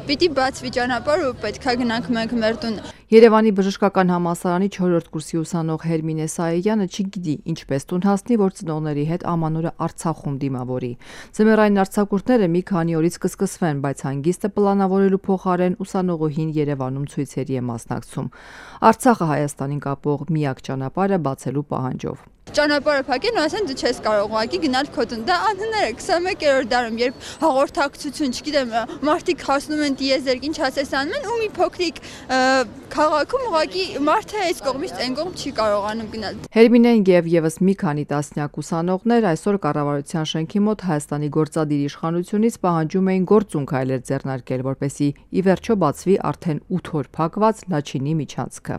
պիտի բացվի ճանապարհը ու պետքա գնանք մենք մեր տուն։ Երևանի բժշկական համալսարանի 4-րդ կուրսի ուսանող Հերմինե Սայեյանը չգիտի ինչպես տուն հասնի, որ ծնողների հետ ամանորը Արցախում դիմավորի։ Ձմեռային արձակուրդները մի քանի օրից կսկսվեն, բայց հանգիստը պլանավորելու փոխարեն ուսանողուհին Երևանում ցույցերի է մասնակցում։ Արցախը Հայաստանին կապող միակ ճանապարհը բացելու պահանջով։ Ճանապարհը փակեն ու ասեն դու չես կարող ուղղակի գնալ քո տուն։ Դա անհնար է 21-րդ դարում, երբ հաղորդակցություն, չգիտեմ, մարդիկ հասնում են տիեզերք, ինչ ասես անում են ու մի փոքրիկ քաղաքում ուղղակի մարդը այս կողմից այն կողմ չի կարողանում գնալ։ Հերմինեն եւ եւս մի քանի տասնյակ ուսանողներ այսօր կառավարության շենքի մոտ Հայաստանի գործադիր իշխանությունից պահանջում էին գործուն քայլեր ձեռնարկել, որպեսզի ի վերջո բացվի արդեն 8 օր փակված Լաչինի միջանցքը։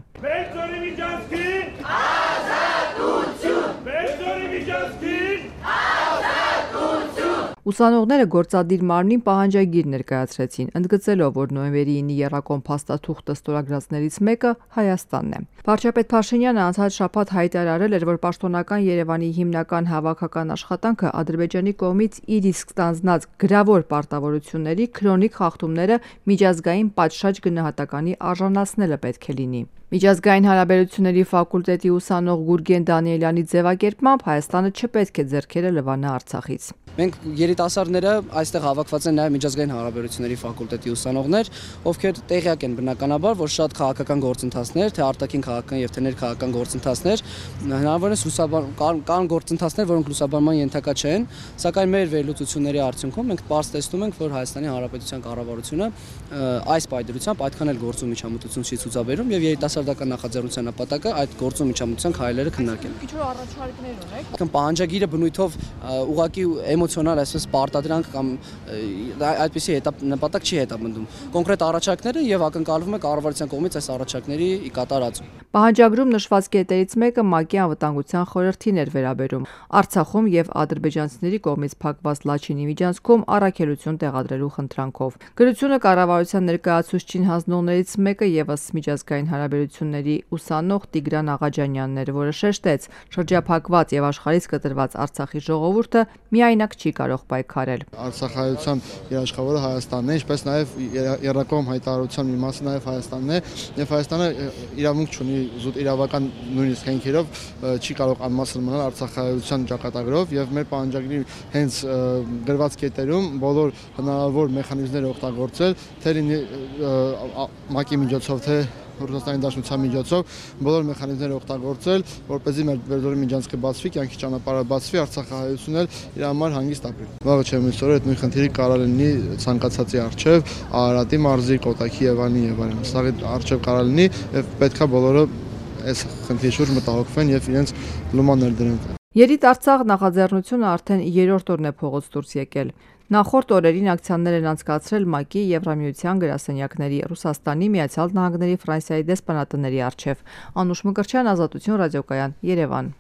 Ուսանողները գործադիր մարմնին պահանջագիր ներկայացրեցին, ընդգծելով, որ նոյեմբերի 9-ի եռակոմ փաստաթուղթը ստորագրածներից մեկը Հայաստանն է։ Վարչապետ Փաշինյանը անցած շաբաթ հայտարարել էր, որ պաշտոնական Երևանի հիմնական հավաքական աշխատանքը Ադրբեջանի կողմից իր իսկ ստանձնած գրավոր պարտավորությունների քրոնիկ խախտումները միջազգային պատշաճ գնահատականի արժանացնելը պետք է լինի։ Միջազգային հարաբերությունների ֆակուլտետի ուսանող Գուրգեն Դանիելյանի ձևակերպմամբ Հայաստանը չպետք է ձեռքերը լվանա Արցախից։ Մենք երիտասարդները այստեղ հավաքված են նաև միջազգային հարաբերությունների ֆակուլտետի ուսանողներ, ովքեր տեղյակ են բնականաբար, որ շատ քաղաքական գործընթացներ, թե արտաքին քաղաքական եւ թե ներքաղաքական գործընթացներ, հնարավորինս կան գործընթացներ, որոնք լուսաբանման ենթակա չեն, սակայն մեր վերլուծությունների արդյունքում մենք պարզ տեսնում ենք, որ Հայաստանի Հանրապետության կառավարությունը այս պայմանությամբ այդքան էլ գործում միջամտություն չի ցուցաբերում եւ երիտասարդական նախաձեռնության նպատակը այդ գործում միջամտության քայլերը քննարկել։ Ինչ որ առաջարկներ ունեք։ Պահանջագիրը բնույթով ուղղակի էմոցիոնալ այսպես պարտադրանք կամ այդպիսի նպատակ չի հետապնդում։ Կոնկրետ առաջարկները եւ ակնկալվում է կառավարության կողմից այս առաջարկների կատարածում։ Պահանջագրում նշված կետերից մեկը ՄԱԿ-ի անվտանգության խորհրդին էր վերաբերում Արցախում եւ ադրբեջանցիների կողմից փակված Լաչինի միջանցքում առաքելություն տեղադրելու խնդրանքով։ Գրությունը կառավարության ներկայացուցչին հանձնողներից մեկը եւս միջազգային հարաբերությունների ուսանող Տիգրան Աղաջանյանն էր, որը շեշտեց, շրջափակված եւ աշխարհից կտրված Արցախի ժողովուրդը միայնակ չի կարող պայքարել։ Արցախայցության երաշխավորը Հայաստանն է, ինչպես նաեւ երրակողմ հայտարարության մի մասը նաեւ Հայաստանն է, եւ Հայաստանը իրավունք չունի զուտ իրավական նույնիսկ հենքերով չի կարող անմասն մնալ Արցախայցության ճակատագրով եւ մեր պահանջագրի հենց գրված կետերում բոլոր հնարավոր մեխանիզմները օգտագործել, թե լինի ՄԱԿ-ի միջոցով, թե Ռուսաստանի Դաշնության միջոցով բոլոր մեխանիզմները օգտագործել, որպեսզի մեր վերջորի միջանցքը բացվի, կյանքի ճանապարհը բացվի, Արցախահայությունն էլ իր համար հանգիստ ապրի։ Վաղը չեմ իսօր այդ նույն խնդիրը կարող լինի ցանկացածի արչև, Արարատի մարզի, Կոտայքի եւ այլն։ Սա արչև կարող լինի եւ պետքա բոլորը այս խնդրի շուրջ մտահոգվեն եւ իրենց լուման ներդրեն։ Երիտ Արցախ նախաձեռնությունը արդեն 3-րդ օրն է փողոց դուրս եկել։ Նախորդ օրերին ակցիաներ են անցկացրել ՄԱԿ-ի, Եվրամիության գրասենյակների, Ռուսաստանի, Միացյալ Նահանգների, Ֆրանսիայի դեսպանատների առջև։ Անուշ Մկրտչյան, Ազատություն ռադիոկայան, Երևան։